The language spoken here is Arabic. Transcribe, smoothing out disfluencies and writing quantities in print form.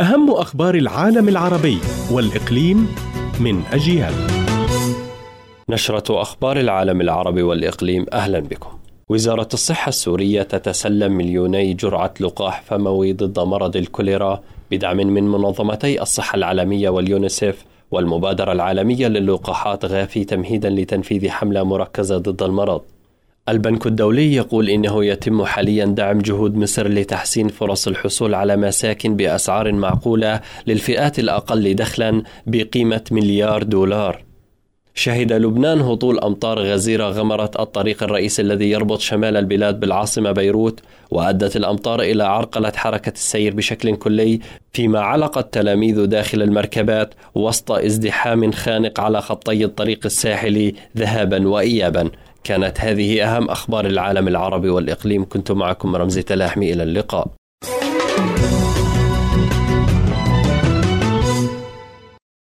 أهم أخبار العالم العربي والإقليم من أجيال. نشرة أخبار العالم العربي والإقليم، أهلا بكم. وزارة الصحة السورية تتسلم 2,000,000 جرعة لقاح فموي ضد مرض الكوليرا بدعم من منظمتي الصحة العالمية واليونيسيف والمبادرة العالمية للقاحات غافي، تمهيدا لتنفيذ حملة مركزة ضد المرض. البنك الدولي يقول إنه يتم حاليا دعم جهود مصر لتحسين فرص الحصول على مساكن بأسعار معقولة للفئات الأقل دخلا بقيمة $1,000,000,000. شهد لبنان هطول أمطار غزيرة غمرت الطريق الرئيسي الذي يربط شمال البلاد بالعاصمة بيروت، وأدت الأمطار إلى عرقلة حركة السير بشكل كلي، فيما علق التلاميذ داخل المركبات وسط ازدحام خانق على خطي الطريق الساحلي ذهابا وإيابا. كانت هذه أهم أخبار العالم العربي والإقليم. كنت معكم رمزي تلاحمي، إلى اللقاء.